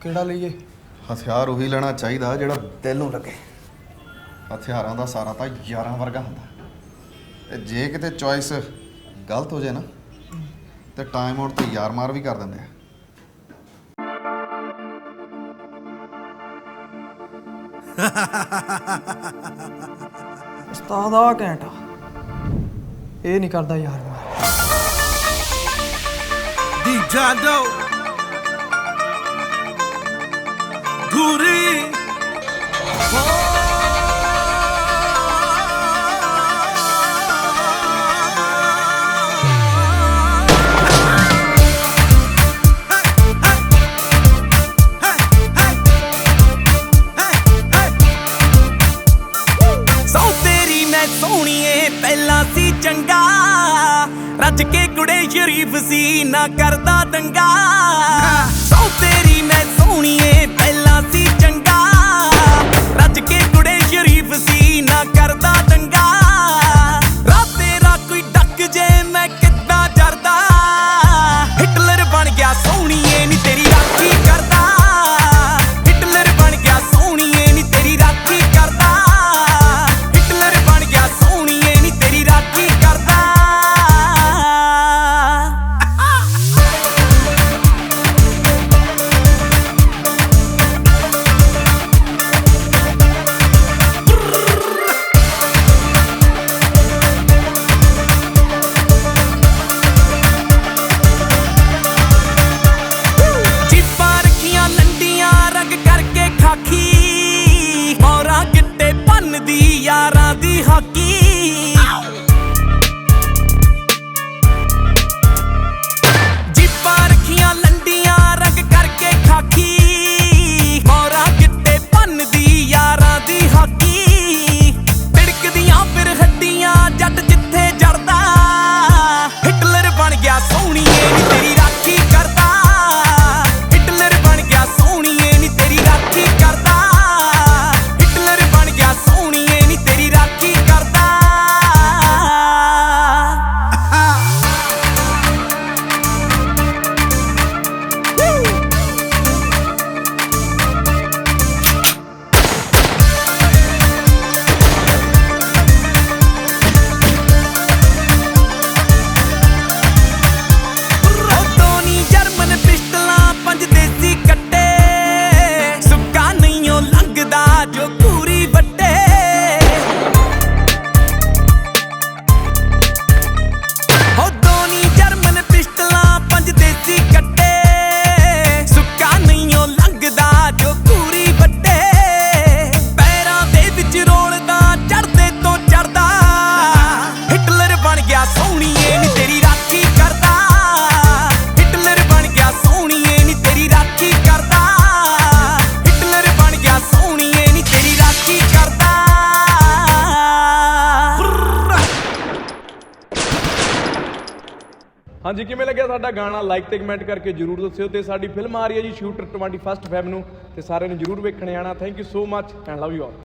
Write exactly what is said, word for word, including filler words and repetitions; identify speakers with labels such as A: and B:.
A: ਕਿਹੜਾ ਲਈਏ?
B: ਹਥਿਆਰ ਉਹੀ ਲੈਣਾ ਚਾਹੀਦਾ ਜਿਹੜਾ ਦਿਲ ਨੂੰ ਲੱਗੇ। ਹਥਿਆਰਾਂ ਦਾ ਸਾਰਾ ਤਾਂ ਯਾਰਾਂ ਵਰਗਾ ਹੁੰਦਾ, ਤੇ ਜੇ ਕਿਤੇ ਚੋਇਸ ਗਲਤ ਹੋ ਜਾਏ ਨਾ ਤੇ ਟਾਈਮ ਆਊਟ ਤੇ ਯਾਰ ਮਾਰ ਵੀ ਕਰ ਦਿੰਦੇ ਆ।
A: ਉਸਤਾਦ ਆ ਘੈਂਟ ਆ, ਇਹ ਨਹੀਂ ਕਰਦਾ ਯਾਰ ਮਾਰ।
C: ਦੀ ਜਾਂਦੋ ਗੁਰੀ ਸੋਹਣੀਏ ਪਹਿਲਾਂ ਸੀ ਚੰਗਾ, ਰੱਜ ਕੇ ਕੁੜੇ ਸ਼ਰੀਫ ਸੀ ਨਾ ਕਰਦਾ ਦੰਗਾ। ਸੌ ਤੇਰੀ ਮੈਂ ਸੋਹਣੀਏ ਪਹਿਲਾਂ ਸੀ ਚੰਗਾ, ਰੱਜ ਕੇ ਕੁੜੇ ਸ਼ਰੀਫ ਸੀ ਨਾ ਕਰਦਾ ਦੰਗਾ। ਰਾਤ ਤੇਰਾ ਕੋਈ ਡੱਕ ਜੇ ਮੈਂ ਕਿੱਦਾਂ ਜਰਦਾ, ਹਿਟਲਰ ਬਣ ਗਿਆ ਸੋਹਣੀਏ ਨੀ ਤੇਰੀ ਰਾਖੀ ਕਰਦਾ। ਹਿਟਲਰ ਬਣ ਗਿਆ ਸੋਹਣੀਏ ਨੀ ਤੇਰੀ ਰਾਖੀ ਕਰਦਾ। ਯਾਰਾਂ ਦੀ ਹਾਕੀ ਜੀਪਾਂ ਰੱਖੀਆਂ ਲੰਡੀਆਂ ਰੰਗ ਕਰਕੇ ਖਾਕੀ, ਮੋਰਾ ਗਿੱਟੇ ਭੰਨਦੀ ਯਾਰਾਂ ਦੀ ਹਾਕੀ। ਤਿੜਕਦੀਆਂ ਫਿਰ ਹੱਡੀਆਂ ਜੱਟ ਜਿੱਥੇ ਜੜਦਾ, ਹਿਟਲਰ ਬਣ ਗਿਆ ਸੋਹਣੀਏ ਨੀ ਤੇਰੀ ਰਾਖੀ ਕਰਦਾ। ਹਿਟਲਰ ਬਣ ਗਿਆ ਸੋਹਣੀਏ ਨੀ ਤੇਰੀ ਰਾਖੀ ਕਰਦਾ। ਹਿਟਲਰ ਬਣ ਗਿਆ ਸੋਹਣੀਏ ਨੀ ਤੇਰੀ ਰਾਖੀ ਕਰਦਾ। ਉਦੋਂ ਨੀ ਜਰਮਨ ਪਿਸਟਲਾਂ ਪੰਜ ਦੇਸੀ ਕੱਟੇ, ਸੁੱਕਾ ਨਹੀਂ ਓ ਲੰਘਦਾ ਜੋ ਪੂਰੀ ਵੱਟੇ। ਉਦੋਂ ਨੀ ਜਰਮਨ ਪਿਸਟਲਾਂ ਪੰਜ ਦੇਸੀ ਕੱਟੇ, ਸੁੱਕਾ ਨਹੀਂ ਓ ਲੰਘਦਾ ਜੋ ਪੂਰੀ ਵੱਟੇ। ਪੈਰਾਂ ਦੇ ਵਿੱਚ ਰੋਲਦਾ ਚੜਦੇ ਤੋਂ ਚੜਦਾ, ਹਿਟਲਰ ਬਣ ਗਿਆ ਸੋਹਣੀਏ ਨੀ ਤੇਰੀ ਰਾਖੀ ਕਰਦਾ। ਹਿਟਲਰ ਬਣ ਗਿਆ ਸੋਹਣੀਏ ਨੀ ਤੇਰੀ ਰਾਖੀ ਕਰਦਾ। ਹਿਟਲਰ ਬਣ ਗਿਆ ਸੋਹਣੀਏ ਨੀ ਤੇਰੀ ਰਾਖੀ ਕਰਦਾ।
D: ਹਾਂਜੀ, ਕਿਵੇਂ ਲੱਗਿਆ ਸਾਡਾ ਗਾਣਾ? ਲਾਈਕ ਤੇ ਕਮੈਂਟ ਕਰਕੇ ਜਰੂਰ ਦੱਸਿਓ। ਤੇ ਸਾਡੀ ਫਿਲਮ ਆ ਰਹੀ ਹੈ ਜੀ ਸ਼ੂਟਰ ਇਕੱਤੀ ਫੈਬ ਨੂੰ, ਤੇ ਸਾਰਿਆਂ ਨੂੰ ਜਰੂਰ ਵੇਖਣ ਆਣਾ। Thank you so much and love you all.